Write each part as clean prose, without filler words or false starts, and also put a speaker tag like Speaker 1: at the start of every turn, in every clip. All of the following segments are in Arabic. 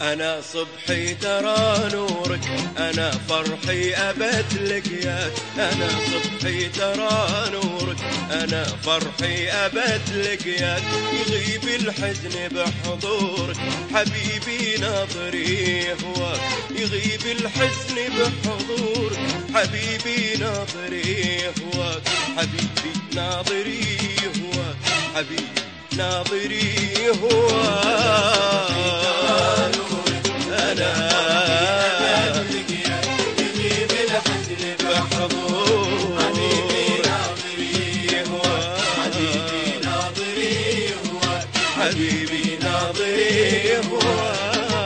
Speaker 1: أنا صبحي ترى نورك، أنا فرحي أبد لقياك. أنا صبحي ترى نورك، أنا فرحي أبد لقياك. يغيب الحزن بحضورك حبيبي ناظري هواك. يغيب الحزن بحضورك حبيبي ناظري هواك. حبيبي ناظري هواك، حبيبي ناظري هواك. أنا يغيب الحزن بحضورك حبيبي ناظري هواك. حبيبي ناظري هواك، حبيبي ناظري هواك.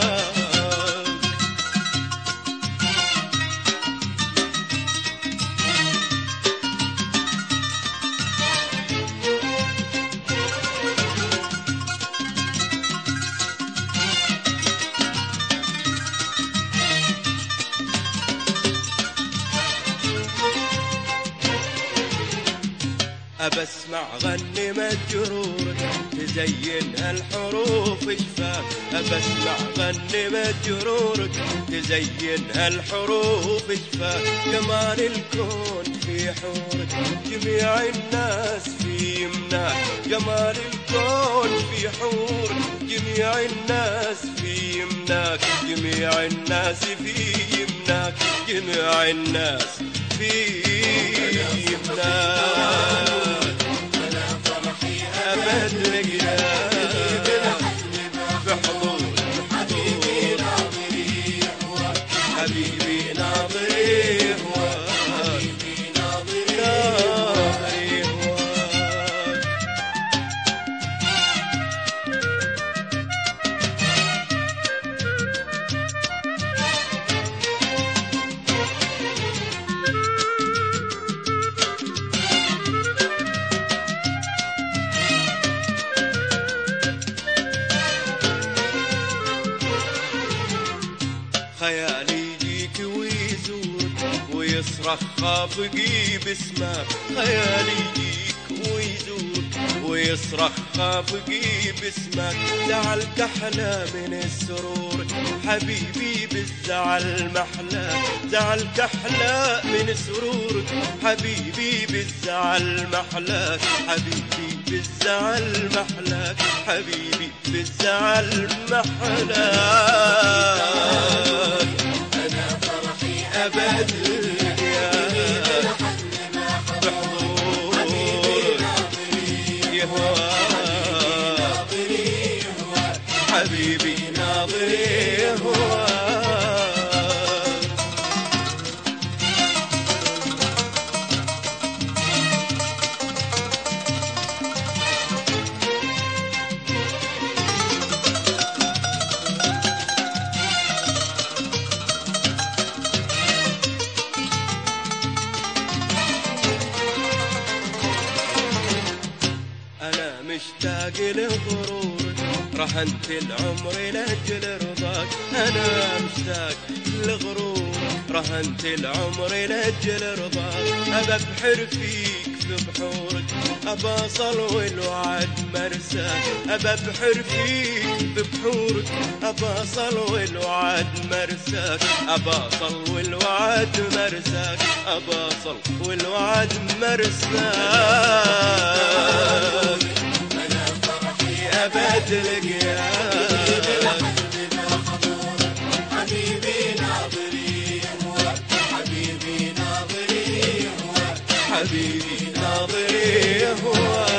Speaker 1: أبسمع غنمة جرورك تزين هالحروف شفاك. أبسمع غنمة جرورك تزين هالحروف شفاك. جمال الكون في حورك جميع الناس في يمناك. جمال الكون في حورك جميع الناس في يمناك. جميع الناس في يمناك، جميع الناس في يمناك. أبد لقياك بحضورك حبيبي ناظري هواك. حبيبي ناظري هواك، حبيبي ناظري هواك. خيالي يجيك ويزورك ويصرخ خافقي باسمك. خيالي يجيك ويزورك ويصرخ خافقي باسمك. زعلك أحلى من السرور حبيبي بالزعل محلاك. زعلك أحلى من سرورك حبيبي بالزعل محلاك. حبيبي بالزعل محلاك، حبيبي بالزعل محلاك. أنا فرحي أبد لقياك بحضورك هواك. حبيبي ناظري هواك. أنا مشتاق لغرورك رهنت العمر لأجل رضاك. أنا مشتاق لغرورك رهنت العمر لأجل رضاك. أبى أبحر فيك في بحورك، أبى أصل والوعد مرساك. أبى أبحر فيك في بحورك، أبى أصل والوعد مرساك. أبى أصل والوعد مرساك، أبى أصل والوعد مرساك. أنا فرحي أبد لقياك حبيبي ناظري هواك. حبيبي ناظري هواك، حبيبي ناظري هواك.